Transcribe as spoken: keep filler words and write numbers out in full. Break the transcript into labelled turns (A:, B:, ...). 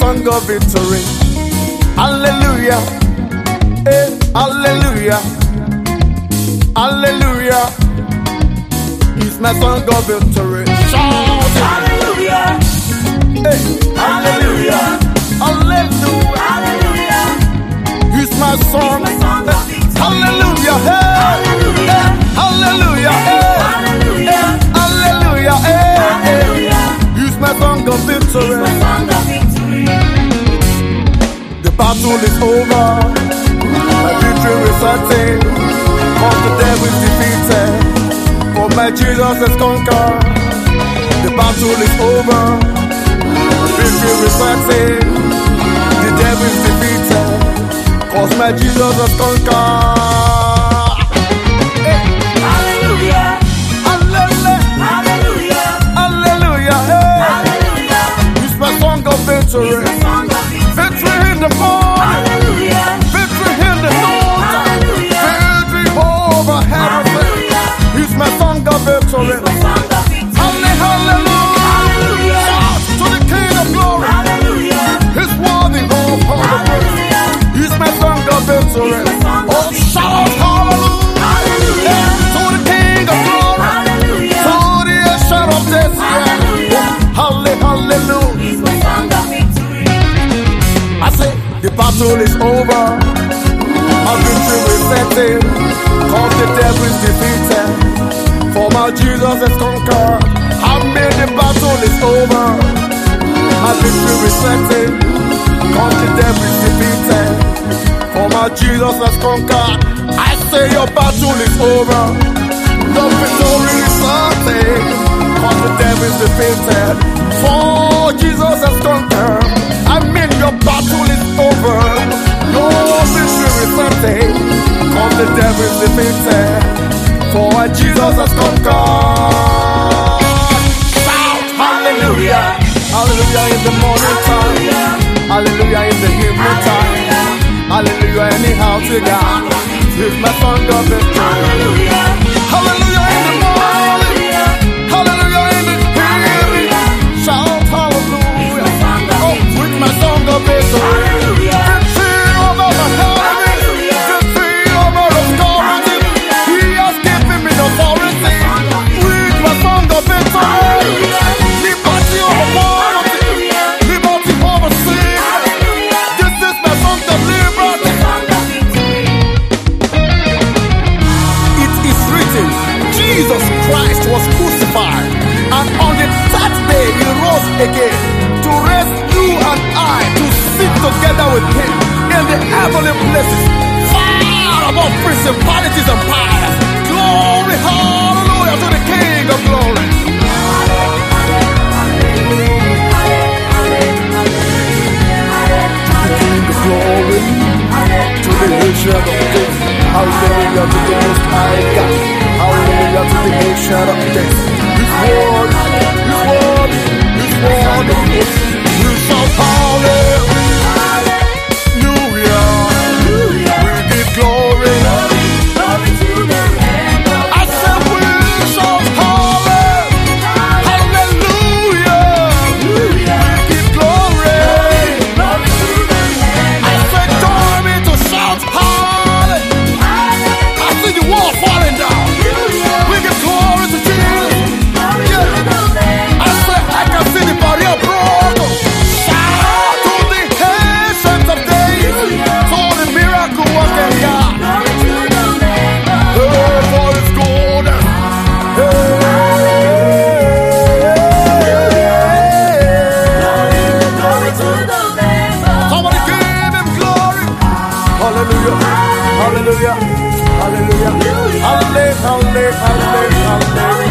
A: song of victory. Hallelujah, eh, hallelujah, hallelujah. It's my song of victory. Shout
B: Hallelujah,
A: eh, hallelujah, hallelujah,
B: hallelujah.
A: It's my song.
B: It's my song of victory.
A: Hallelujah, hey,
B: Hallelujah.
A: eh, hallelujah, eh,
B: Hallelujah.
A: hallelujah, eh,
B: Hallelujah.
A: It's my song of victory.
B: My song of victory.
A: The battle is over. My victory is certain. All the devil is defeated. For my Jesus has conquered. The battle is over. My victory is certain. The devil is defeated. Cause my Jesus has conquered. Hey.
B: Hallelujah.
A: Hallelujah.
B: Hallelujah.
A: Hallelujah. Hey.
B: Hallelujah.
A: It's my song of victory.
B: It's my song of victory.
A: Victory in the morning.
B: Hallelujah.
A: Victory in the noon.
B: Hallelujah.
A: Victory over everything.
B: Hallelujah.
A: It's my song of victory.
B: It's my song of victory.
A: Halle- Hallelujah.
B: Hallelujah.
A: Shout to the King of glory.
B: Hallelujah.
A: He's worthy of all the praise.
B: Hallelujah.
A: He's my song of victory.
B: It's my song of
A: Oh,
B: victory.
A: shout hallelujah.
B: Hallelujah.
A: To the King of glory.
B: Hallelujah.
A: To the Ancient of Days.
B: Hallelujah.
A: Halle- Hallelujah.
B: It's my song of victory.
A: I say the battle is over. My victory is certain. Cause the devil is defeated. For my Jesus has conquered. I made the battle is over. My victory is certain. Cause the devil is defeated. For my Jesus has conquered. I say your battle is over. The victory is certain. Cause the devil is defeated. For Jesus has conquered. I mean your battle is over. Your victory is certain. Cause the devil is defeated. For Jesus has conquered. Shout hallelujah. Hallelujah in the morning time. Hallelujah in the evening time. Hallelujah anyhow to God. It's my song of victory.
B: Hallelujah.
A: Hallelujah in the morning. Hallelujah in the evening. Shout hallelujah. Oh, with my song of victory.
B: Hallelujah.
A: Victory over my enemy. Victory over authority. He has given me authority. With my song of victory. Liberty over poverty. Liberty over sin. This is my song of liberty. It is written, Jesus Christ was crucified, and on the third day he rose again to raise you and I to sit together with him in the heavenly places, far above principalities and powers. Glory, hallelujah to the King of glory. The King of glory, to the Ancient of Days. Hallelujah to the Most High God. Hallelujah to the Ancient of Days. His word, His word, His word. We shout hallelujah. We give glory.
B: Glory to the Lamb of
A: I said we shout hallelujah. Hallelujah. We give glory.
B: Glory to the Lamb.
A: I said join me to shout hallelujah. I see the wall falling down. We give glory to Jesus.
B: Glory to the Lamb.
A: I said I can see the barrier broken. Shout to the Ancient of Days. To the miracle working God.
B: Glory to the Lamb of
A: Hey, for His goodness.
B: Glory to the Lamb of
A: Somebody give Him glory. Hallelujah. Hallelujah. Hallelujah. Hallelujah. Hallelujah. Hallelujah.